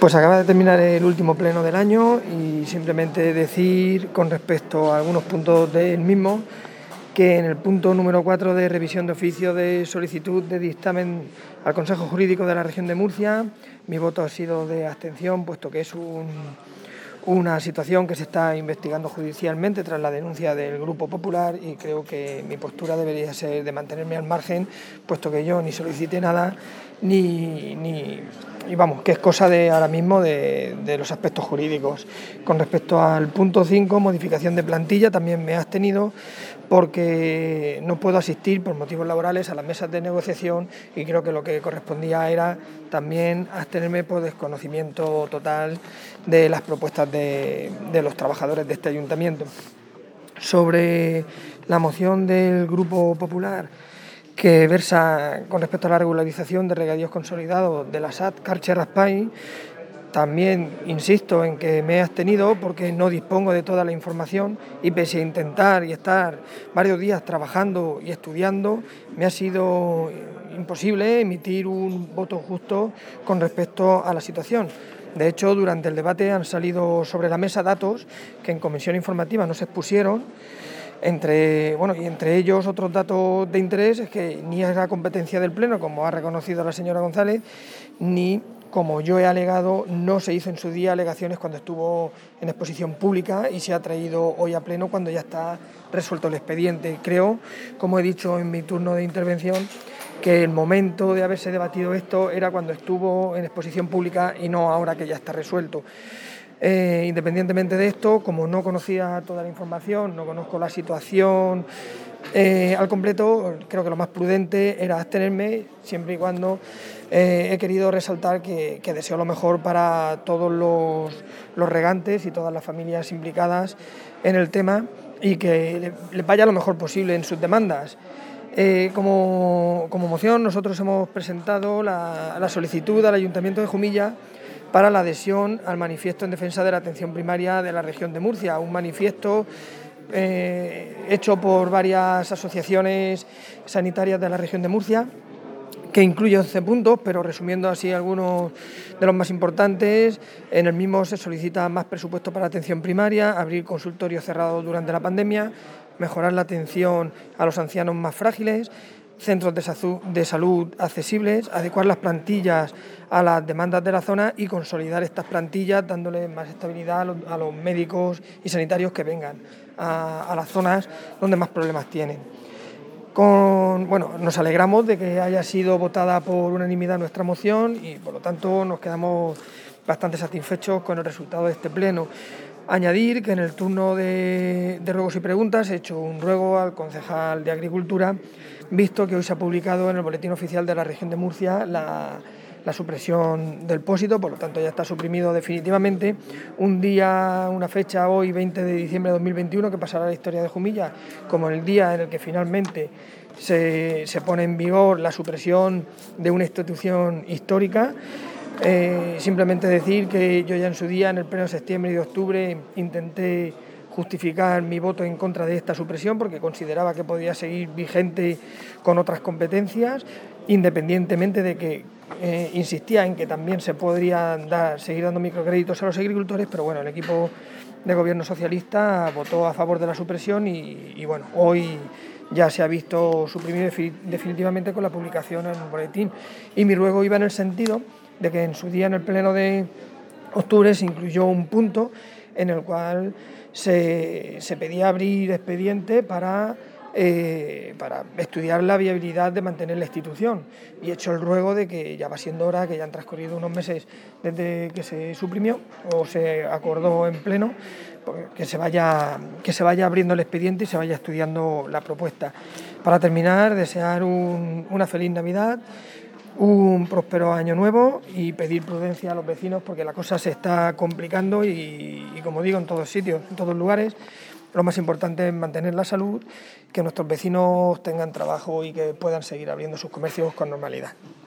Pues acaba de terminar el último pleno del año y simplemente decir con respecto a algunos puntos del mismo que en el punto número 4 de revisión de oficio de solicitud de dictamen al Consejo Jurídico de la Región de Murcia, mi voto ha sido de abstención, puesto que es una situación que se está investigando judicialmente tras la denuncia del Grupo Popular, y creo que mi postura debería ser de mantenerme al margen, puesto que yo ni solicité nada y vamos, que es cosa de ahora mismo de los aspectos jurídicos. Con respecto al punto 5, modificación de plantilla, también me he abstenido porque no puedo asistir por motivos laborales a las mesas de negociación, y creo que lo que correspondía era también abstenerme por desconocimiento total de las propuestas de los trabajadores de este ayuntamiento. Sobre la moción del Grupo Popular que versa con respecto a la regularización de regadíos consolidados de la SAT Carche-Raspall, también insisto en que me he abstenido porque no dispongo de toda la información, y pese a intentar y estar varios días trabajando y estudiando, me ha sido imposible emitir un voto justo con respecto a la situación. De hecho, durante el debate han salido sobre la mesa datos que en comisión informativa no se expusieron. Entre ellos otros datos de interés es que ni es la competencia del Pleno, como ha reconocido la señora González, ni, como yo he alegado, no se hizo en su día alegaciones cuando estuvo en exposición pública y se ha traído hoy a Pleno cuando ya está resuelto el expediente. Creo, como he dicho en mi turno de intervención, que el momento de haberse debatido esto era cuando estuvo en exposición pública y no ahora que ya está resuelto. Independientemente de esto, como no conocía toda la información, no conozco la situación al completo, creo que lo más prudente era abstenerme, siempre y cuando he querido resaltar que deseo lo mejor para todos los regantes y todas las familias implicadas en el tema, y que les vaya lo mejor posible en sus demandas. Como moción, nosotros hemos presentado la solicitud al Ayuntamiento de Jumilla para la adhesión al manifiesto en defensa de la atención primaria de la región de Murcia, un manifiesto hecho por varias asociaciones sanitarias de la región de Murcia, que incluye 11 puntos, pero resumiendo así algunos de los más importantes. En el mismo se solicita más presupuesto para la atención primaria, abrir consultorios cerrados durante la pandemia, mejorar la atención a los ancianos más frágiles, centros de salud accesibles, adecuar las plantillas a las demandas de la zona y consolidar estas plantillas dándole más estabilidad a los médicos y sanitarios que vengan a las zonas donde más problemas tienen. Nos alegramos de que haya sido votada por unanimidad nuestra moción y, por lo tanto, nos quedamos bastante satisfechos con el resultado de este pleno. Añadir que en el turno de ruegos y preguntas he hecho un ruego al concejal de Agricultura, visto que hoy se ha publicado en el Boletín Oficial de la Región de Murcia la supresión del pósito, por lo tanto ya está suprimido definitivamente. Una fecha hoy, 20 de diciembre de 2021, que pasará a la historia de Jumilla como el día en el que finalmente se pone en vigor la supresión de una institución histórica. Simplemente decir que yo ya en su día, en el pleno de septiembre y de octubre, intenté justificar mi voto en contra de esta supresión porque consideraba que podía seguir vigente con otras competencias, independientemente de que insistía en que también se podrían seguir dando microcréditos a los agricultores, pero bueno, el equipo de gobierno socialista votó a favor de la supresión y bueno, hoy ya se ha visto suprimido definitivamente con la publicación en el boletín. Y mi ruego iba en el sentido de que en su día, en el pleno de octubre, se incluyó un punto en el cual se pedía abrir expediente para estudiar la viabilidad de mantener la institución, y he hecho el ruego de que ya va siendo hora, que ya han transcurrido unos meses desde que se suprimió o se acordó en pleno, que se vaya abriendo el expediente y se vaya estudiando la propuesta. Para terminar, desear una feliz Navidad, un próspero año nuevo y pedir prudencia a los vecinos porque la cosa se está complicando y como digo, en todos sitios, en todos lugares, lo más importante es mantener la salud, que nuestros vecinos tengan trabajo y que puedan seguir abriendo sus comercios con normalidad.